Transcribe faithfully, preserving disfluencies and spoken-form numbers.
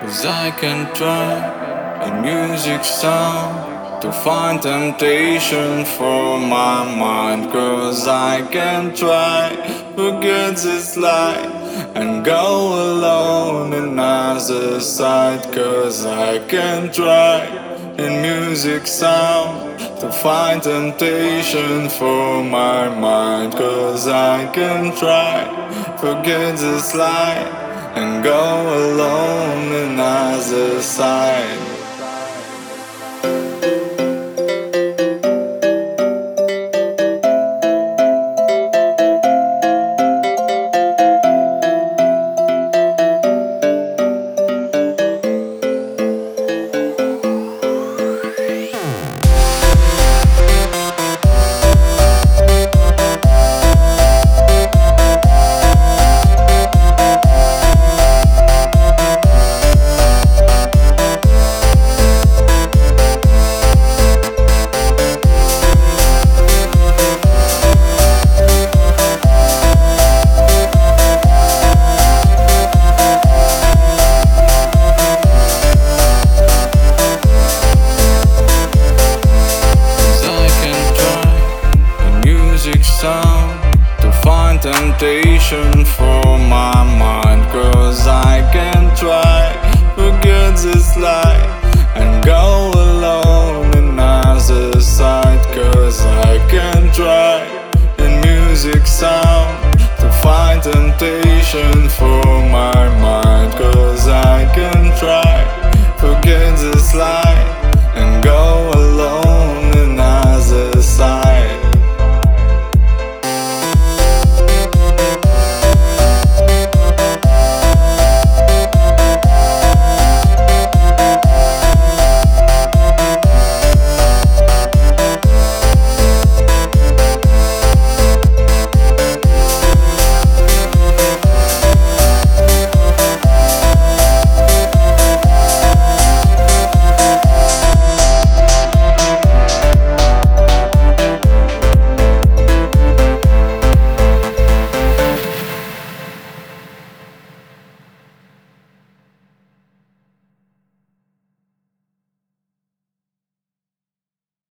'Cause I can try a music sound to find temptation for my mind. 'Cause I can try forget this life and go alone in other side. 'Cause I can try in music sound to find temptation for my mind. 'Cause I can try forget this life and go alone in other side. Sound to find temptation for my mind. 'Cause I can try forget this life and go alone in other side. 'Cause I can try in music sound to find temptation